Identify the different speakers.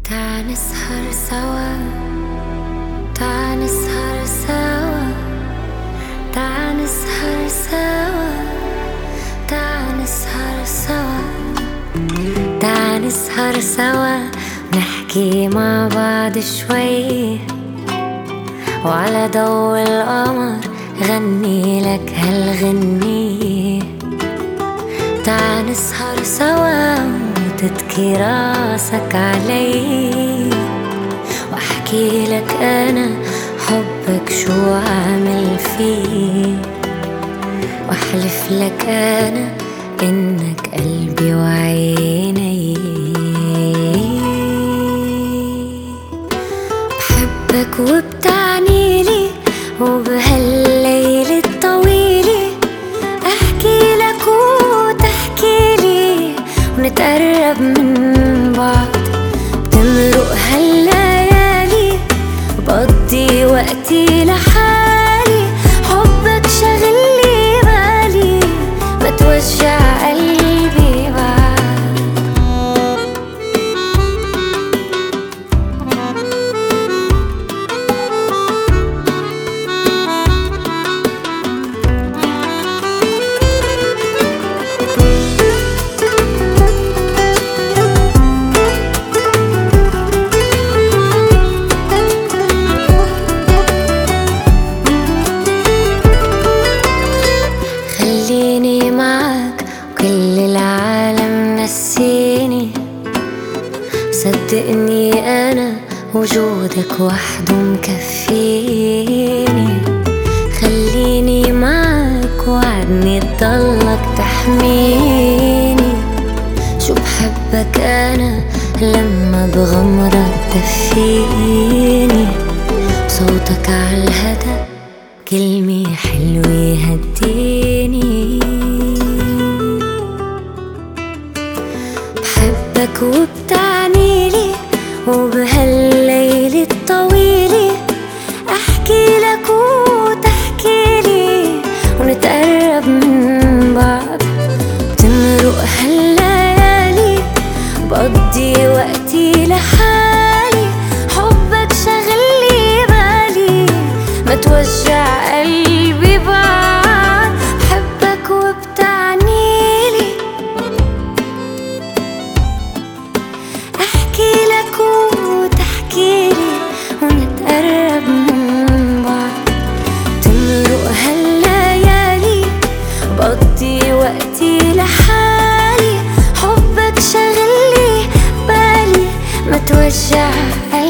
Speaker 1: تعال نسهر سوا، تعال نسهر سوا، تعال نسهر سوا، تعال نسهر سوا، تعال نسهر سوا، نحكي مع بعض شوي، وعلى ضوء القمر غني لك هالغنية. تعال نسهر سوا وتتكي راسك علي، واحكي لك انا حبك شو عامل فيه، واحلف لك انا انك قلبي وعيني. بحبك وبتعنيلي، وبهالليل الطويلة احكي لك وتحكيلي، ونتقرب من بعض. بتمرق هالليالي وبقضي وقتي لحالي، حبك شغلي بالي، بتوجع قلبي بعد. خليني معك وكل العالم نسيني، صدقني أنا وجودك وحده مكفيني. خليني معك وعدني تضلك تحميني، شو بحبك أنا لما بغمرك دفيني. صوتك عالهدى كلمة حلوة يهديني. بحبك وبتعنيلي، وبهالليل الطويلة احكي لك وتحكيلي، ونتقرب من بعض. بتمرق هالليالي بقضي وقتي لحالي، حبك شغلي بالي، ما توجع قلبي بعد. بحبك وبتعنيلي، احكي لك وتحكيلي، ونتقرب من بعض. تمرق هالليالي بقضي وقتي لحالي، حبك شغلي بالي، ما توجع قلبي.